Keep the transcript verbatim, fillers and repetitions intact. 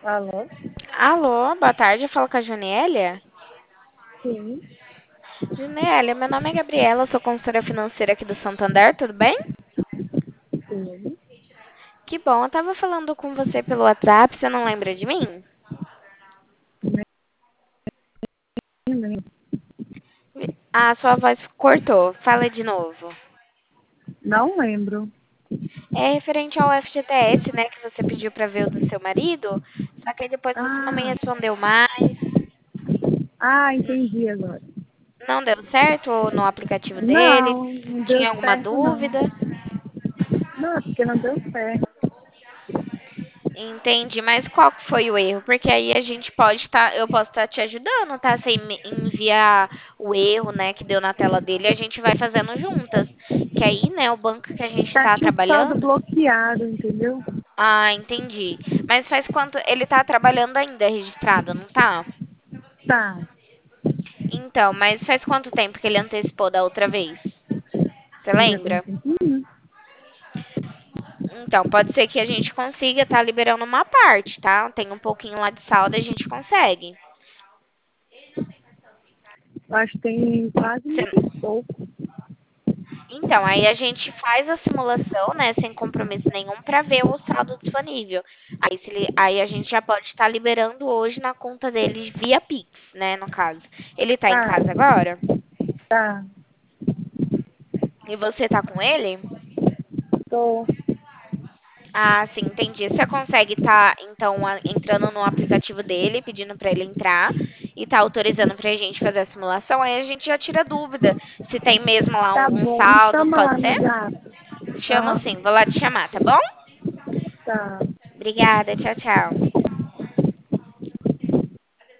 Alô? Alô, boa tarde, eu falo com a Janiélia. Sim, Janiélia, meu nome é Gabriela, sou consultora financeira aqui do Santander, tudo bem? sim. Que bom, eu tava falando com você pelo WhatsApp, você não lembra de mim? Nem lembro. A sua voz cortou, fala de novo. Não lembro. É referente ao F G T S, né, que você pediu pra ver o do seu marido, só que aí depois você não me Ah, respondeu mais. ah, entendi agora. Não deu certo no aplicativo dele? Não, não deu Tinha alguma certo não. dúvida? Não, é porque não deu certo. Entendi, mas qual que foi o erro? Porque aí a gente pode estar, eu posso estar te ajudando, tá? Você me enviar o erro, né, que deu na tela dele, a gente vai fazendo juntas. Que aí, né, o banco que a gente Tá tá com o saldo trabalhando. bloqueado, entendeu? Ah, entendi. Mas faz quanto ele tá trabalhando ainda registrado, não tá? Tá, Então, mas faz quanto tempo que ele antecipou da outra vez? Você já tem um lembra? tempinho. Então, pode ser que a gente consiga estar liberando uma parte, tá? Tem um pouquinho lá de saldo, a gente consegue. Eu acho que tem quase mil Você e pouco. Então, aí a gente faz a simulação, né, sem compromisso nenhum, para ver o saldo disponível. Aí, se ele- aí a gente já pode estar liberando hoje na conta dele via Pix, né, no caso. Ele tá em Tá, casa agora? tá. E você tá com ele? Tô. Ah, sim, entendi. Você consegue estar, então, a- entrando no aplicativo dele, pedindo para ele entrar e tá autorizando pra gente fazer a simulação, aí a gente já tira dúvida se tem mesmo lá Tá um, um bom, me saldo, chama lá pode no ser? zap. Chamo Aham, sim, vou lá te chamar, tá bom? tá. Obrigada, tchau, tchau.